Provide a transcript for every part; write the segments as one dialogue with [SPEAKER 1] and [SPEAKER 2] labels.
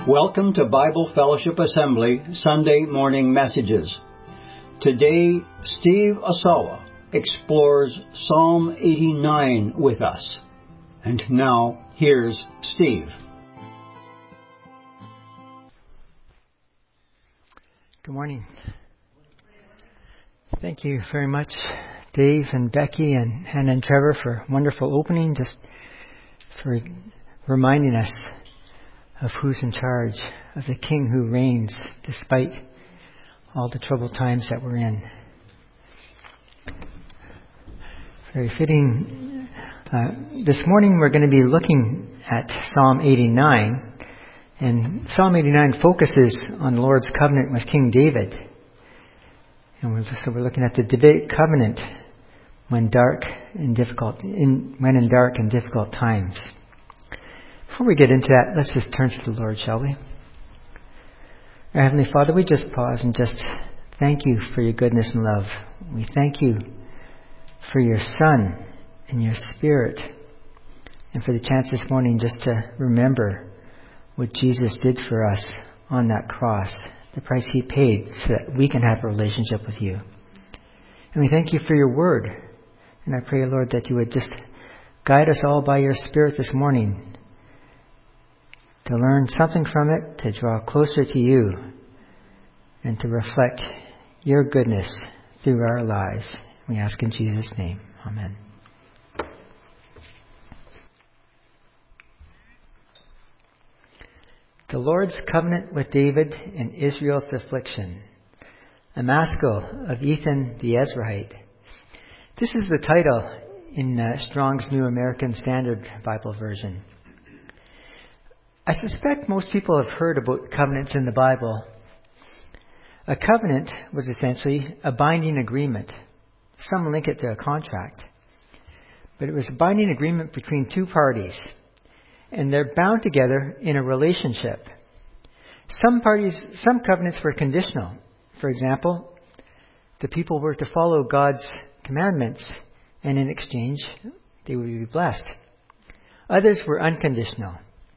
[SPEAKER 1] Welcome to Bible Fellowship Assembly Sunday Morning Messages. Today, Steve Asawa explores Psalm 89 with us. And now, here's Steve.
[SPEAKER 2] Good morning. Thank you very much, Dave and Becky and Hannah and Trevor, for a wonderful opening, just for reminding us of who's in charge, of the King who reigns despite all the troubled times that we're in. Very fitting. This morning we're going to be looking at Psalm 89, and Psalm 89 focuses on the Lord's covenant with King David. And so we're looking at the Davidic covenant when in dark and difficult times. Before we get into that, let's just turn to the Lord, shall we? Our Heavenly Father, we just pause and just thank you for your goodness and love. We thank you for your Son and your Spirit, and for the chance this morning just to remember what Jesus did for us on that cross, the price He paid so that we can have a relationship with you. And we thank you for your word. And I pray, Lord, that you would just guide us all by your Spirit this morning to learn something from it, to draw closer to you, and to reflect your goodness through our lives. We ask in Jesus' name. Amen. The Lord's covenant with David and Israel's affliction. A Maskil of Ethan the Ezrahite. This is the title in Strong's New American Standard Bible Version. I suspect most people have heard about covenants in the Bible. A covenant was essentially a binding agreement. Some link it to a contract. But it was a binding agreement between two parties. And they're bound together in a relationship. Some covenants were conditional. For example, the people were to follow God's commandments, and in exchange, they would be blessed. Others were unconditional.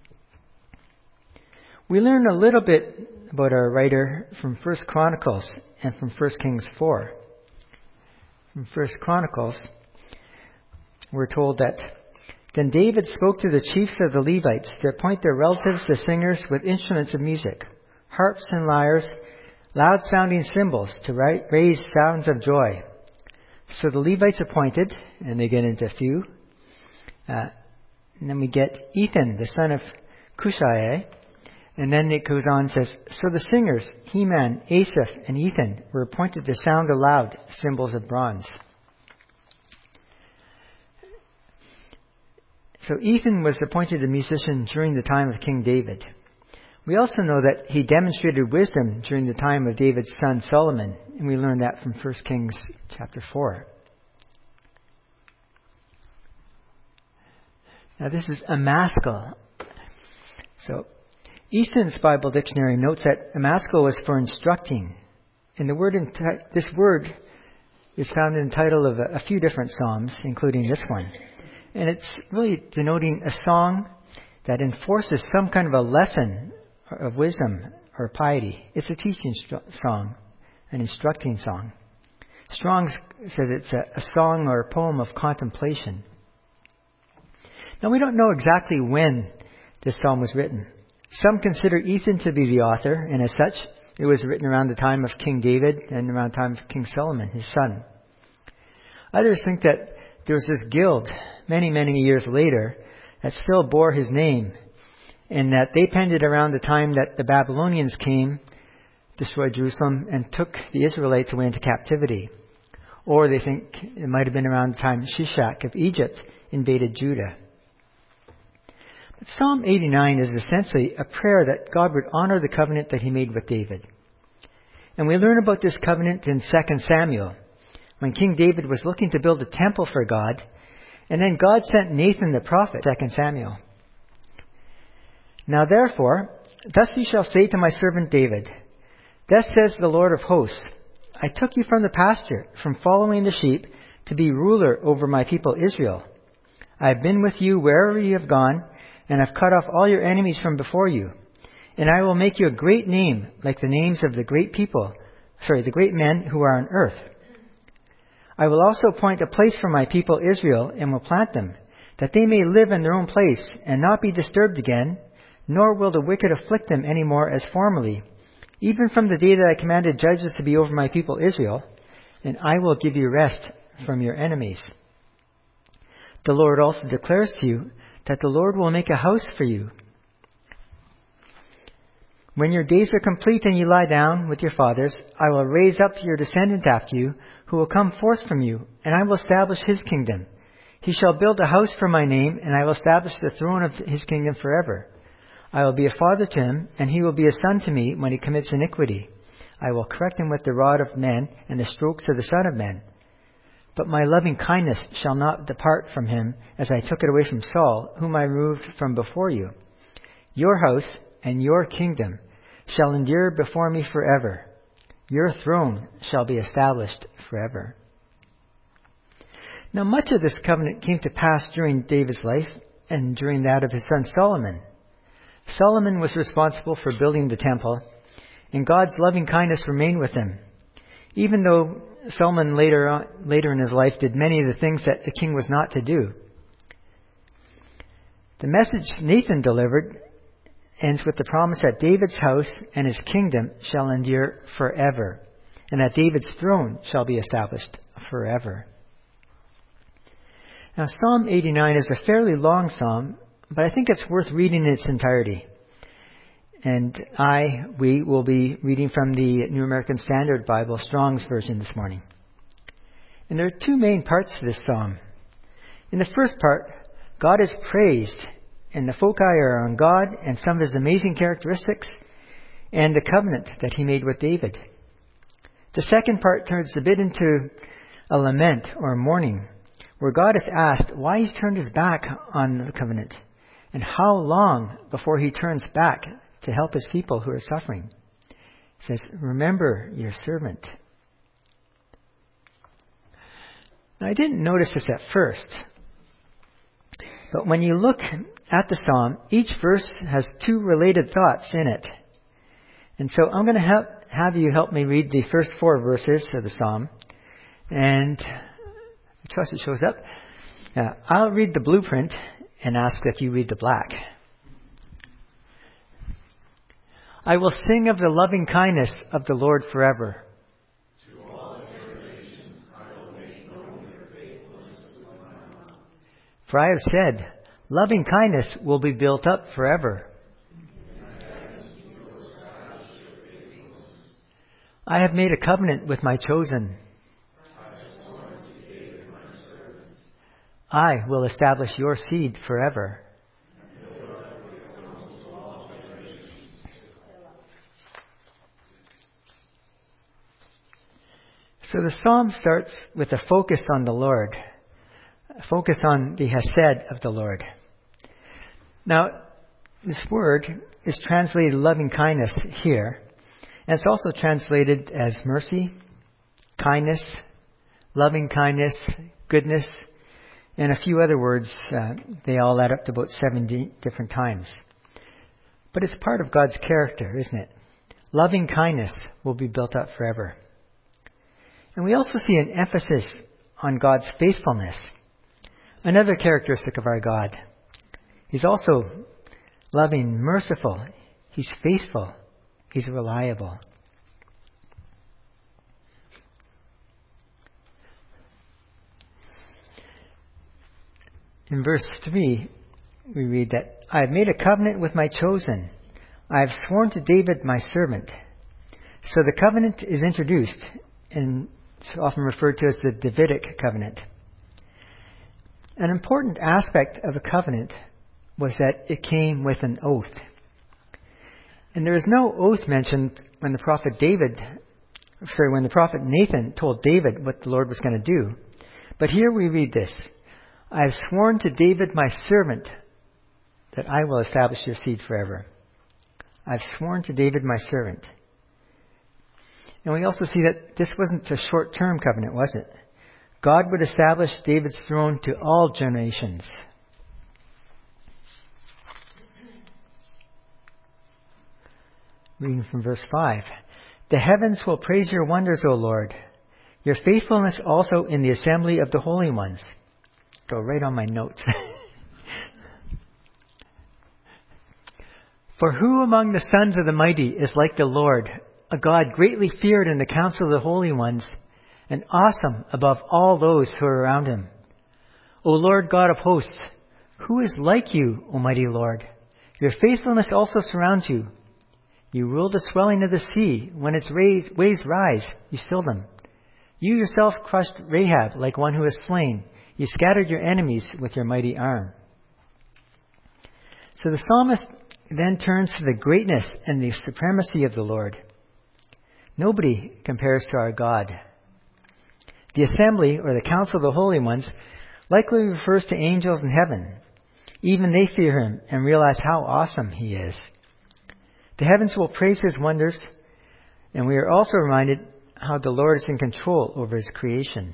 [SPEAKER 2] We learn a little bit about our writer from 1 Chronicles and from 1 Kings 4. From 1 Chronicles, we're told that then David spoke to the chiefs of the Levites to appoint their relatives as singers with instruments of music, harps and lyres, loud-sounding cymbals to raise sounds of joy. So the Levites appointed, and they get into a few. And then we get Ethan, the son of Cushai. And then it goes on and says, so the singers, Heman, Asaph, and Ethan, were appointed to sound aloud cymbals of bronze. So Ethan was appointed a musician during the time of King David. We also know that he demonstrated wisdom during the time of David's son Solomon, and we learn that from 1 Kings chapter 4. Now this is a Maskil. So Easton's Bible Dictionary notes that a Maskil was for instructing. And this word is found in the title of a few different psalms, including this one. And it's really denoting a song that enforces some kind of a lesson of wisdom or piety. It's a teaching song, an instructing song. Strong says it's a song or a poem of contemplation. Now we don't know exactly when this psalm was written. Some consider Ethan to be the author, and as such, it was written around the time of King David and around the time of King Solomon, his son. Others think that there was this guild many, many years later that still bore his name, and that they penned it around the time that the Babylonians came, destroyed Jerusalem, and took the Israelites away into captivity. Or they think it might have been around the time Shishak of Egypt invaded Judah. But Psalm 89 is essentially a prayer that God would honor the covenant that He made with David. And we learn about this covenant in 2 Samuel, when King David was looking to build a temple for God, and then God sent Nathan the prophet, 2 Samuel. Now therefore, thus you shall say to my servant David, thus says the Lord of hosts, I took you from the pasture, from following the sheep, to be ruler over my people Israel. I have been with you wherever you have gone, and have cut off all your enemies from before you. And I will make you a great name, like the names of the great men who are on earth. I will also appoint a place for my people Israel, and will plant them, that they may live in their own place, and not be disturbed again, nor will the wicked afflict them any more as formerly, even from the day that I commanded judges to be over my people Israel, and I will give you rest from your enemies. The Lord also declares to you that the Lord will make a house for you. When your days are complete and you lie down with your fathers, I will raise up your descendant after you, who will come forth from you, and I will establish his kingdom. He shall build a house for my name, and I will establish the throne of his kingdom forever. I will be a father to him, and he will be a son to me when he commits iniquity. I will correct him with the rod of men and the strokes of the Son of Man. But my loving kindness shall not depart from him, as I took it away from Saul, whom I removed from before you. Your house and your kingdom shall endure before me forever. Your throne shall be established forever. Now much of this covenant came to pass during David's life and during that of his son Solomon. Solomon was responsible for building the temple, and God's loving kindness remained with him, even though Solomon later in his life did many of the things that the king was not to do. The message Nathan delivered ends with the promise that David's house and his kingdom shall endure forever, and that David's throne shall be established forever. Now, Psalm 89 is a fairly long psalm, but I think it's worth reading in its entirety. And we will be reading from the New American Standard Bible, Strong's version this morning. And there are two main parts to this psalm. In the first part, God is praised, and the foci are on God and some of his amazing characteristics and the covenant that he made with David. The second part turns a bit into a lament or a mourning, where God is asked why he's turned his back on the covenant and how long before he turns back to help his people who are suffering. He says, "Remember your servant." Now, I didn't notice this at first, but when you look at the psalm, each verse has two related thoughts in it. And so I'm going to have you help me read the first 4 verses of the psalm. And I trust it shows up. I'll read the blueprint and ask that you read the black. I will sing of the loving kindness of the Lord forever.
[SPEAKER 3] To all generations I will make known your faithfulness with my mouth.
[SPEAKER 2] For I have said, loving kindness will be built up forever. I have made a covenant with my chosen. I will establish your seed forever. So the psalm starts with a focus on the Lord, a focus on the hesed of the Lord. Now, this word is translated loving kindness here, and it's also translated as mercy, kindness, loving kindness, goodness, and a few other words. They all add up to about 70 different times. But it's part of God's character, isn't it? Loving kindness will be built up forever. And we also see an emphasis on God's faithfulness, another characteristic of our God. He's also loving, merciful. He's faithful. He's reliable. In verse 3, we read that, I have made a covenant with my chosen. I have sworn to David my servant. So the covenant is introduced, and it's often referred to as the Davidic covenant. An important aspect of a covenant was that it came with an oath. And there is no oath mentioned when the prophet Nathan told David what the Lord was going to do. But here we read this, I have sworn to David my servant that I will establish your seed forever. I've sworn to David my servant. And we also see that this wasn't a short-term covenant, was it? God would establish David's throne to all generations. Reading from verse 5. The heavens will praise your wonders, O Lord, your faithfulness also in the assembly of the holy ones. Go right on my notes. For who among the sons of the mighty is like the Lord, a God greatly feared in the council of the holy ones, and awesome above all those who are around him? O Lord God of hosts, who is like you, O mighty Lord? Your faithfulness also surrounds you. You rule the swelling of the sea. When its waves rise, you still them. You yourself crushed Rahab like one who is slain. You scattered your enemies with your mighty arm. So the psalmist then turns to the greatness and the supremacy of the Lord. Nobody compares to our God. The assembly, or the council of the holy ones, likely refers to angels in heaven. Even they fear him and realize how awesome he is. The heavens will praise his wonders, and we are also reminded how the Lord is in control over his creation.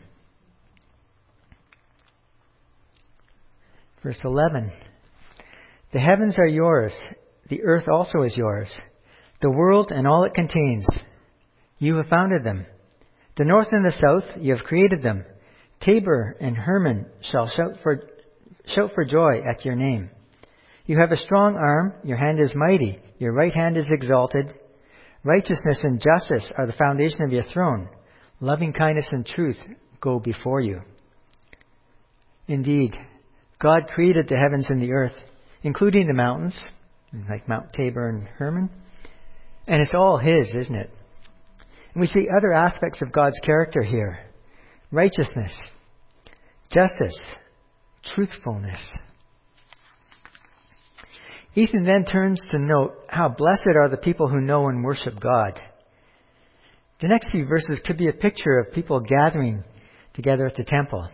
[SPEAKER 2] Verse 11. The heavens are yours, the earth also is yours, the world and all it contains. You have founded them. The north and the south, you have created them. Tabor and Hermon shall shout for joy at your name. You have a strong arm, your hand is mighty, your right hand is exalted. Righteousness and justice are the foundation of your throne. Loving kindness and truth go before you. Indeed, God created the heavens and the earth, including the mountains, like Mount Tabor and Hermon. And it's all his, isn't it? And we see other aspects of God's character here. Righteousness, justice, truthfulness. Ethan then turns to note how blessed are the people who know and worship God. The next few verses could be a picture of people gathering together at the temple.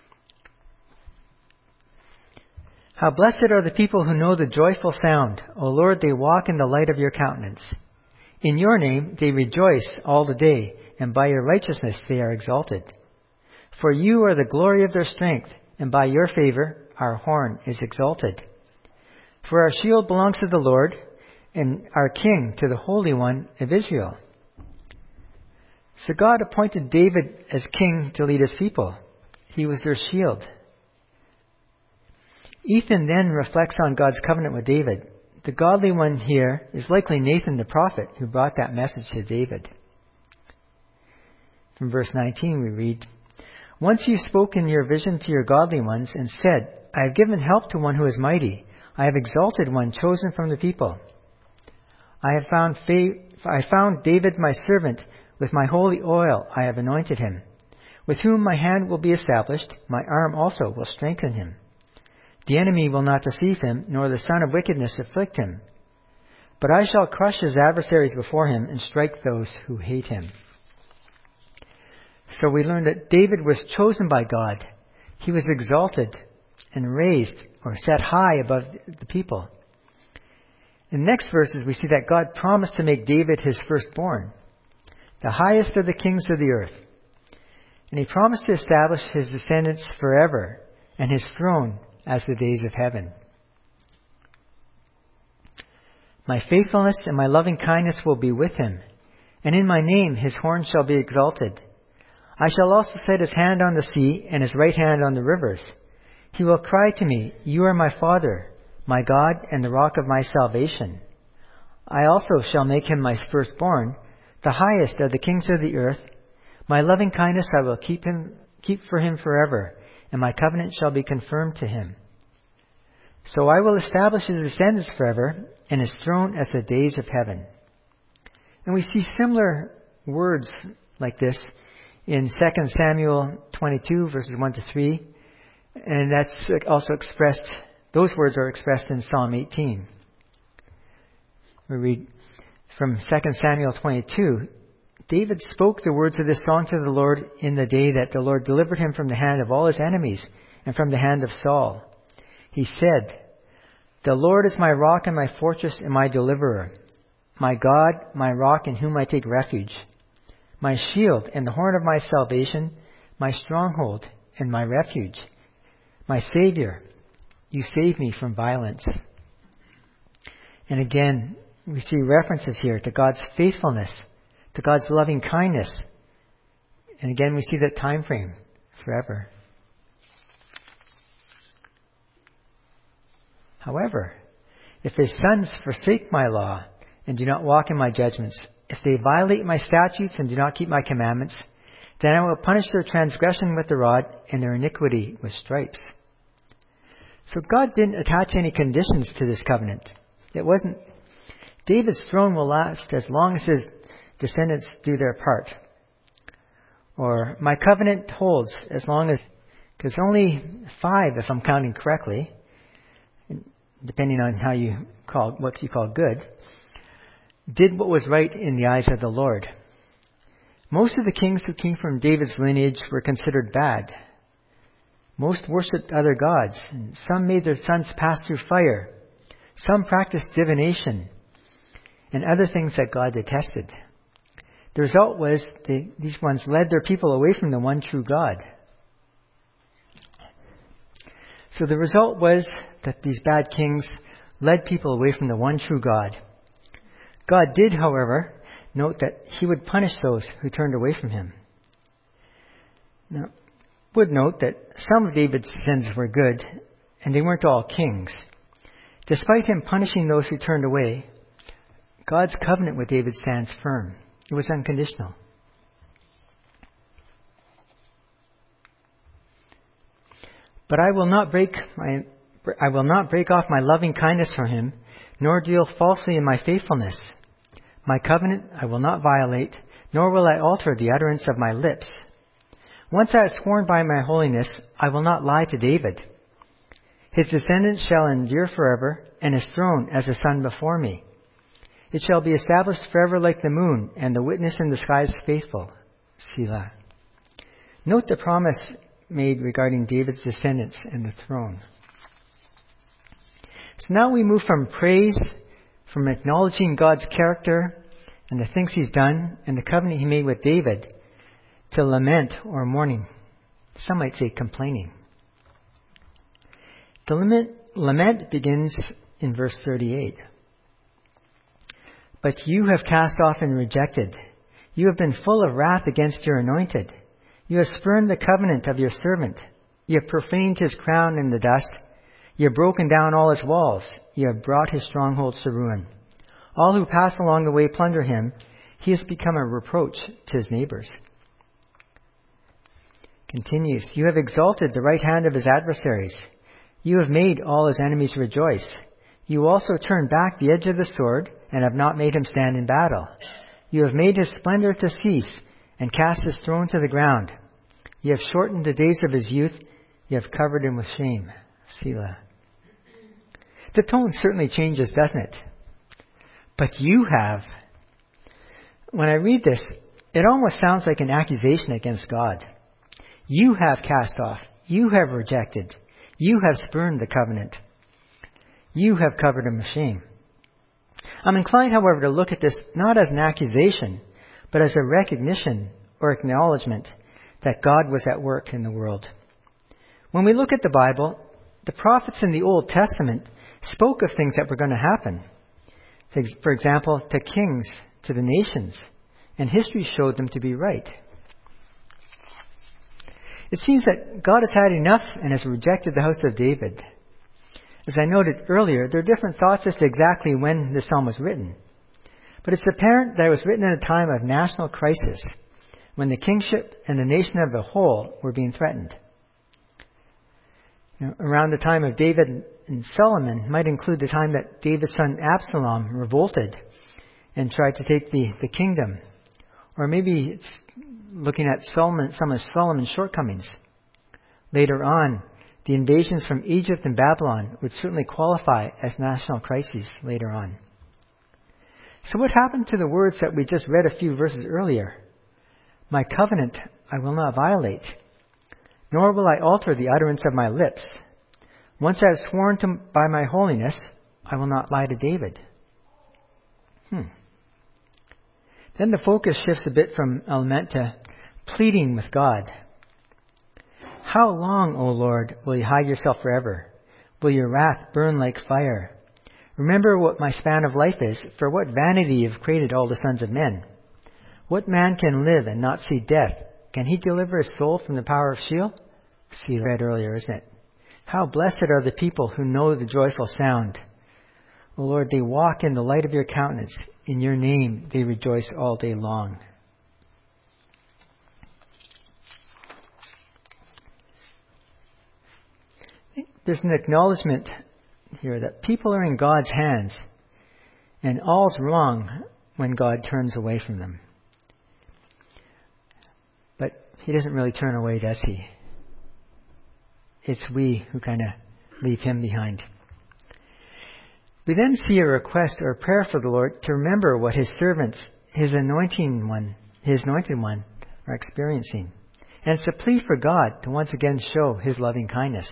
[SPEAKER 2] How blessed are the people who know the joyful sound. O Lord, they walk in the light of your countenance. In your name they rejoice all the day, and by your righteousness they are exalted. For you are the glory of their strength, and by your favor our horn is exalted. For our shield belongs to the Lord, and our King to the Holy One of Israel. So God appointed David as king to lead his people. He was their shield. Ethan then reflects on God's covenant with David. The godly one here is likely Nathan the prophet who brought that message to David. From verse 19 we read, Once you spoke in your vision to your godly ones and said, I have given help to one who is mighty. I have exalted one chosen from the people. I found David my servant. With my holy oil I have anointed him. With whom my hand will be established, my arm also will strengthen him. The enemy will not deceive him, nor the son of wickedness afflict him. But I shall crush his adversaries before him and strike those who hate him. So we learn that David was chosen by God. He was exalted and raised or set high above the people. In the next verses, we see that God promised to make David his firstborn, the highest of the kings of the earth. And he promised to establish his descendants forever and his throne as the days of heaven. My faithfulness and my loving kindness will be with him, and in my name his horn shall be exalted. I shall also set his hand on the sea and his right hand on the rivers. He will cry to me, You are my Father, my God, and the rock of my salvation. I also shall make him my firstborn, the highest of the kings of the earth. My loving kindness I will keep for him forever, and my covenant shall be confirmed to him. So I will establish his descendants forever, and his throne as the days of heaven. And we see similar words like this in 2 Samuel 22, verses 1 to 3. And that's also expressed, those words are expressed in Psalm 18. We read from 2 Samuel 22, David spoke the words of this song to the Lord in the day that the Lord delivered him from the hand of all his enemies and from the hand of Saul. He said, The Lord is my rock and my fortress and my deliverer, my God, my rock in whom I take refuge, my shield and the horn of my salvation, my stronghold and my refuge, my Savior, you save me from violence. And again, we see references here to God's faithfulness, to God's loving kindness. And again, we see that time frame, forever. However, if his sons forsake my law and do not walk in my judgments, if they violate my statutes and do not keep my commandments, then I will punish their transgression with the rod and their iniquity with stripes. So God didn't attach any conditions to this covenant. It wasn't, David's throne will last as long as his descendants do their part. Or, my covenant holds as long as, because only 5, if I'm counting correctly, depending on how you call, what you call good, did what was right in the eyes of the Lord. Most of the kings who came from David's lineage were considered bad. Most worshipped other gods. And some made their sons pass through fire. Some practiced divination and other things that God detested. The result was these ones led their people away from the one true God. So the result was that these bad kings led people away from the one true God. God did, however, note that he would punish those who turned away from him. Now, would note that some of David's sins were good, and they weren't all kings. Despite him punishing those who turned away, God's covenant with David stands firm. It was unconditional. But I will not break off my loving kindness from him, nor deal falsely in my faithfulness. My covenant I will not violate, nor will I alter the utterance of my lips. Once I have sworn by my holiness, I will not lie to David. His descendants shall endure forever, and his throne as the sun before me. It shall be established forever like the moon, and the witness in the sky is faithful. Selah. Note the promise made regarding David's descendants and the throne. So now we move from praise, from acknowledging God's character and the things he's done and the covenant he made with David, to lament or mourning. Some might say complaining. The lament begins in verse 38. But you have cast off and rejected. You have been full of wrath against your anointed. You have spurned the covenant of your servant. You have profaned his crown in the dust. You have broken down all his walls. You have brought his strongholds to ruin. All who pass along the way plunder him. He has become a reproach to his neighbors. Continues, you have exalted the right hand of his adversaries. You have made all his enemies rejoice. You also turned back the edge of the sword and have not made him stand in battle. You have made his splendor to cease and cast his throne to the ground. You have shortened the days of his youth. You have covered him with shame. Selah. The tone certainly changes, doesn't it? But you have. When I read this, it almost sounds like an accusation against God. You have cast off. You have rejected. You have spurned the covenant. You have covered him with shame. I'm inclined, however, to look at this not as an accusation, but as a recognition or acknowledgement that God was at work in the world. When we look at the Bible, the prophets in the Old Testament spoke of things that were going to happen. For example, to kings, to the nations, and history showed them to be right. It seems that God has had enough and has rejected the house of David. As I noted earlier, there are different thoughts as to exactly when this psalm was written. But it's apparent that it was written at a time of national crisis, when the kingship and the nation as a whole were being threatened. Around the time of David and Solomon might include the time that David's son Absalom revolted and tried to take the kingdom. Or maybe it's looking at some of Solomon's shortcomings. Later on, the invasions from Egypt and Babylon would certainly qualify as national crises later on. So what happened to the words that we just read a few verses earlier? My covenant I will not violate, nor will I alter the utterance of my lips. Once I have sworn by my holiness, I will not lie to David. Then the focus shifts a bit from lament to pleading with God. How long, O Lord, will you hide yourself forever? Will your wrath burn like fire? Remember what my span of life is, for what vanity you have created all the sons of men. What man can live and not see death? Can he deliver his soul from the power of Sheol? See, read earlier, isn't it? How blessed are the people who know the joyful sound. O Lord, they walk in the light of your countenance. In your name they rejoice all day long. There's an acknowledgement here that people are in God's hands, and all's wrong when God turns away from them. But he doesn't really turn away, does he? It's we who kind of leave him behind. We then see a request or a prayer for the Lord to remember what his servants, his anointed one, are experiencing. And it's a plea for God to once again show his loving kindness.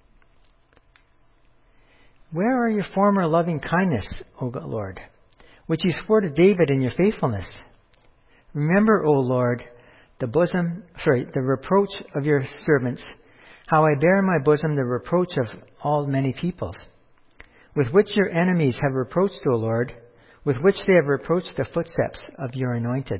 [SPEAKER 2] Where are your former loving kindness, O Lord, which you swore to David in your faithfulness? Remember, O Lord, the reproach of your servants, how I bear in my bosom the reproach of all many peoples, with which your enemies have reproached, O Lord, with which they have reproached the footsteps of your anointed.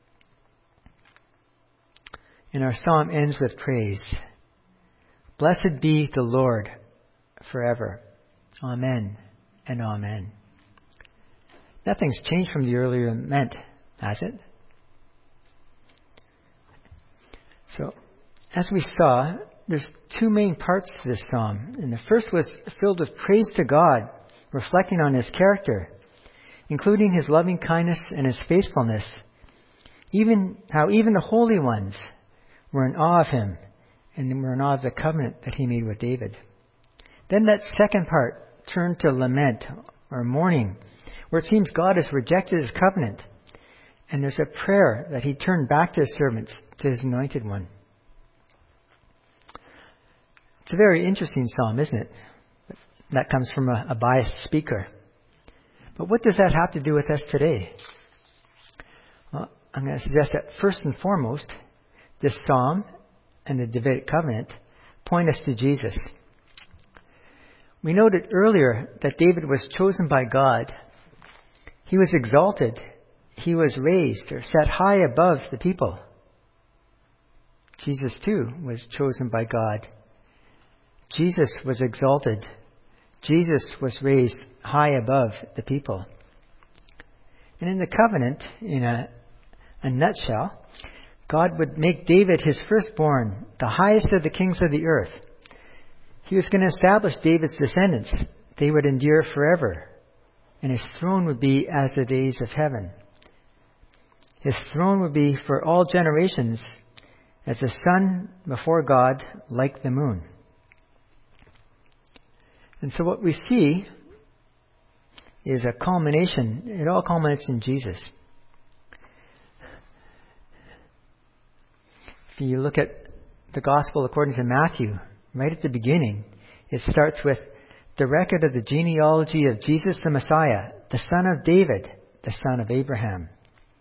[SPEAKER 2] And our psalm ends with praise. Blessed be the Lord forever. Amen and amen. Nothing's changed from the earlier lament, has it? So, as we saw, there's two main parts to this psalm. And the first was filled with praise to God, reflecting on his character, including his loving kindness and his faithfulness. Even the holy ones were in awe of him, and were in awe of the covenant that he made with David. Then that second part turned to lament or mourning, where it seems God has rejected his covenant. And there's a prayer that he turned back to his servants, to his anointed one. It's a very interesting psalm, isn't it? That comes from a biased speaker. But what does that have to do with us today? Well, I'm going to suggest that first and foremost, this psalm and the Davidic covenant point us to Jesus. We noted earlier that David was chosen by God. He was exalted. He was raised or set high above the people. Jesus too was chosen by God. Jesus was exalted. Jesus was raised high above the people. And in the covenant, in a nutshell, God would make David his firstborn, the highest of the kings of the earth. He was going to establish David's descendants. They would endure forever. And his throne would be as the days of heaven. His throne would be for all generations as the sun before God, like the moon. And so what we see is a culmination. It all culminates in Jesus. If you look at the gospel according to Matthew, right at the beginning, it starts with the record of the genealogy of Jesus the Messiah, the son of David, the son of Abraham.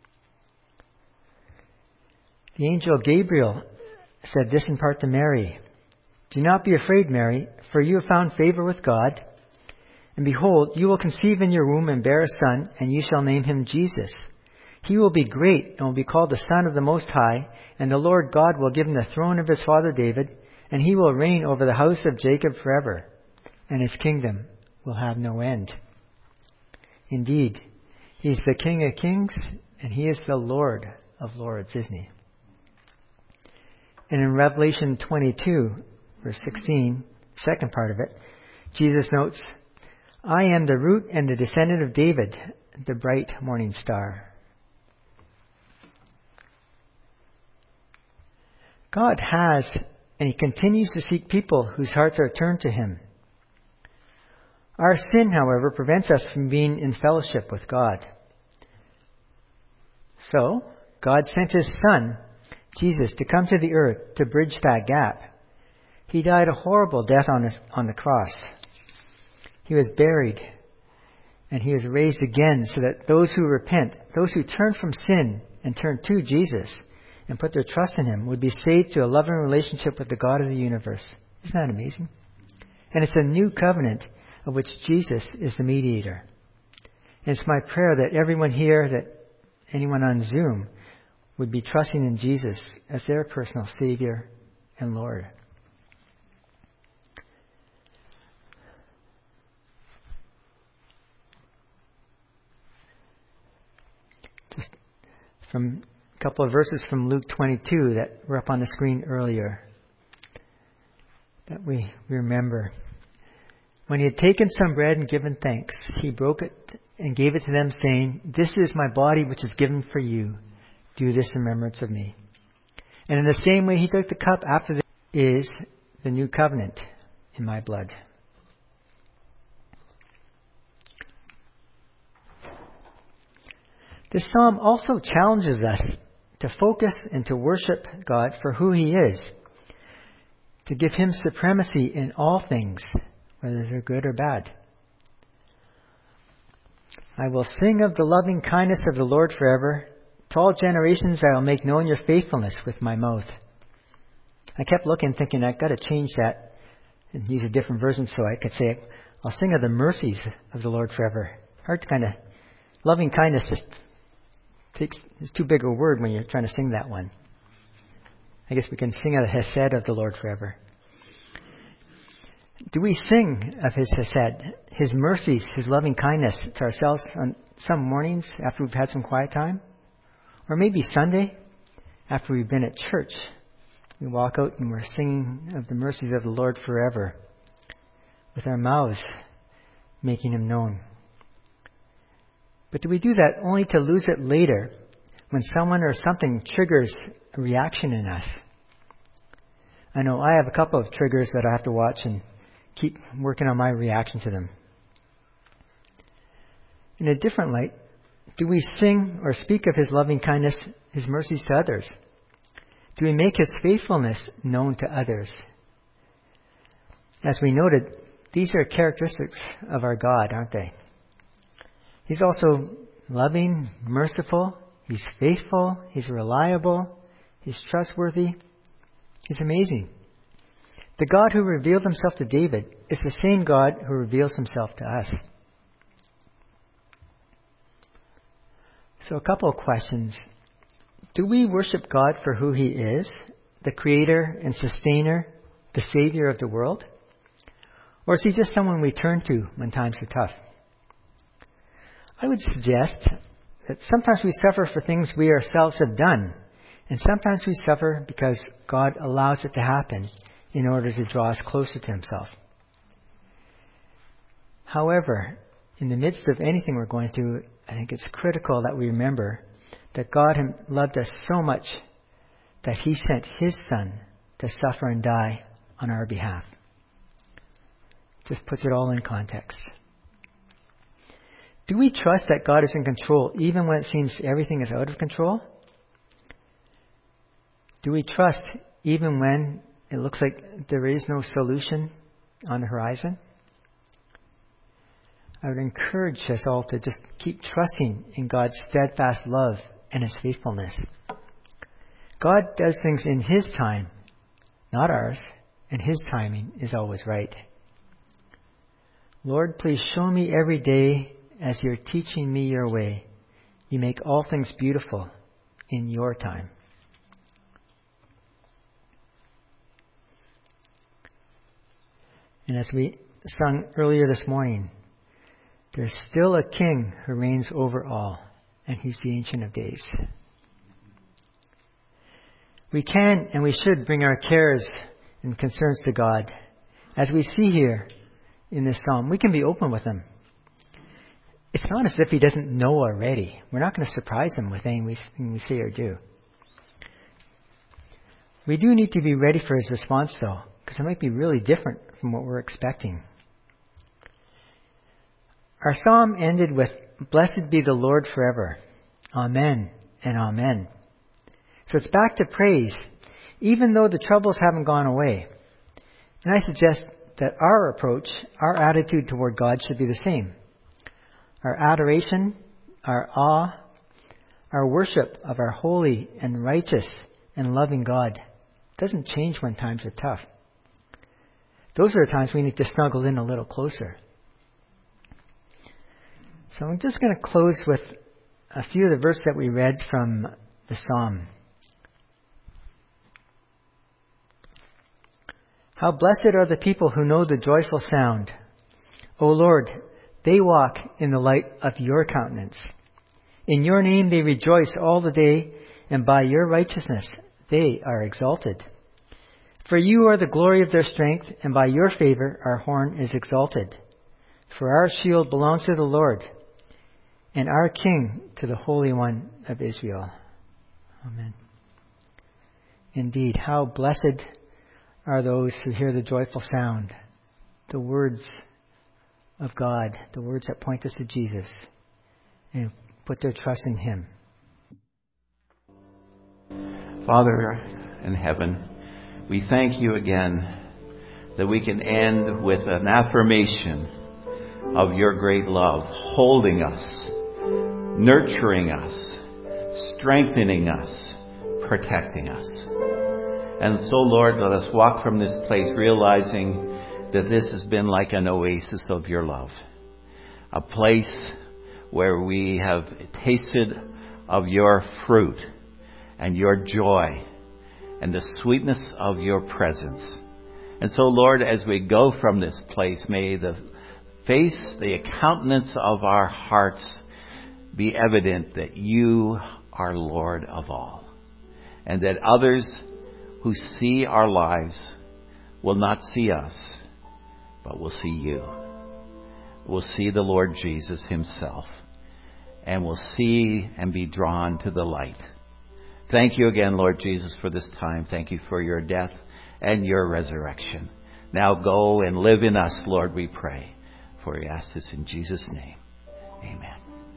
[SPEAKER 2] The angel Gabriel said this in part to Mary. Do not be afraid, Mary, for you have found favor with God. And behold, you will conceive in your womb and bear a son, and you shall name him Jesus. He will be great and will be called the Son of the Most High, and the Lord God will give him the throne of his father David, and he will reign over the house of Jacob forever, and his kingdom will have no end. Indeed, he's the King of kings, and he is the Lord of lords, isn't he? And in Revelation 22, verse 16, second part of it, Jesus notes, I am the root and the descendant of David, the bright morning star. God has, and he continues to seek people whose hearts are turned to him. Our sin, however, prevents us from being in fellowship with God. So, God sent his Son, Jesus, to come to the earth to bridge that gap. He died a horrible death on the cross. He was buried, and he was raised again so that those who repent, those who turn from sin and turn to Jesus and put their trust in him, would be saved to a loving relationship with the God of the universe. Isn't that amazing? And it's a new covenant, of which Jesus is the mediator. And it's my prayer that everyone here, that anyone on Zoom, would be trusting in Jesus as their personal Savior and Lord. Just from a couple of verses from Luke 22 that were up on the screen earlier, that we remember. When he had taken some bread and given thanks, he broke it and gave it to them, saying, "This is my body which is given for you. Do this in remembrance of me." And in the same way he took the cup after this is the new covenant in my blood. This psalm also challenges us to focus and to worship God for who He is, to give Him supremacy in all things, whether they're good or bad. I will sing of the loving kindness of the Lord forever. To all generations I will make known your faithfulness with my mouth. I kept looking, thinking I've got to change that and use a different version so I could say, I'll sing of the mercies of the Lord forever. Hard to kind of, loving kindness just it's too big a word when you're trying to sing that one. I guess we can sing of the hesed of the Lord forever. Do we sing of His hesed, His mercies, His loving kindness to ourselves on some mornings after we've had some quiet time? Or maybe Sunday after we've been at church. We walk out and we're singing of the mercies of the Lord forever, with our mouths making Him known. But do we do that only to lose it later when someone or something triggers a reaction in us? I know I have a couple of triggers that I have to watch and keep working on my reaction to them. In a different light, do we sing or speak of His loving kindness, His mercies to others? Do we make His faithfulness known to others? As we noted, these are characteristics of our God, aren't they? He's also loving, merciful, He's faithful, He's reliable, He's trustworthy, He's amazing. The God who revealed Himself to David is the same God who reveals Himself to us. So a couple of questions. Do we worship God for who He is, the Creator and Sustainer, the Savior of the world? Or is He just someone we turn to when times are tough? I would suggest that sometimes we suffer for things we ourselves have done, and sometimes we suffer because God allows it to happen in order to draw us closer to Himself. However, in the midst of anything we're going through, I think it's critical that we remember that God loved us so much that He sent His Son to suffer and die on our behalf. Just puts it all in context. Do we trust that God is in control even when it seems everything is out of control? Do we trust even when it looks like there is no solution on the horizon? I would encourage us all to just keep trusting in God's steadfast love and His faithfulness. God does things in His time, not ours, and His timing is always right. Lord, please show me every day as You're teaching me Your way. You make all things beautiful in Your time. And as we sung earlier this morning, there's still a King who reigns over all, and He's the Ancient of Days. We can and we should bring our cares and concerns to God. As we see here in this psalm, we can be open with Him. It's not as if He doesn't know already. We're not going to surprise Him with anything we say or do. We do need to be ready for His response, though, because it might be really different from what we're expecting. Our psalm ended with, "Blessed be the Lord forever. Amen and amen." So it's back to praise, even though the troubles haven't gone away. And I suggest that our approach, our attitude toward God should be the same. Our adoration, our awe, our worship of our holy and righteous and loving God doesn't change when times are tough. Those are the times we need to snuggle in a little closer. So I'm just going to close with a few of the verses that we read from the psalm. How blessed are the people who know the joyful sound. O Lord, they walk in the light of your countenance. In your name they rejoice all the day, and by your righteousness they are exalted. For you are the glory of their strength, and by your favor our horn is exalted. For our shield belongs to the Lord, and our King to the Holy One of Israel. Amen. Indeed, how blessed are those who hear the joyful sound, the words of God, the words that point us to Jesus, and put their trust in Him.
[SPEAKER 4] Father in heaven, we thank you again that we can end with an affirmation of your great love, holding us, nurturing us, strengthening us, protecting us. And so, Lord, let us walk from this place realizing that this has been like an oasis of your love, a place where we have tasted of your fruit and your joy and the sweetness of your presence. And so, Lord, as we go from this place, may the countenance of our hearts be evident that you are Lord of all, and that others who see our lives will not see us, but will see you. Will see the Lord Jesus himself, and will see and be drawn to the light. Thank you again, Lord Jesus, for this time. Thank you for your death and your resurrection. Now go and live in us, Lord, we pray. For we ask this in Jesus' name. Amen.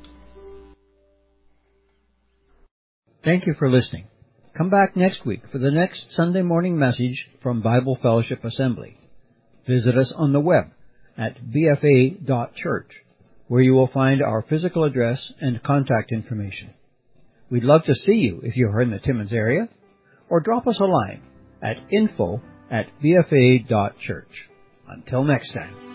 [SPEAKER 1] Thank you for listening. Come back next week for the next Sunday morning message from Bible Fellowship Assembly. Visit us on the web at bfa.church, where you will find our physical address and contact information. We'd love to see you if you're in the Timmins area, or drop us a line at info@bfa.church. Until next time.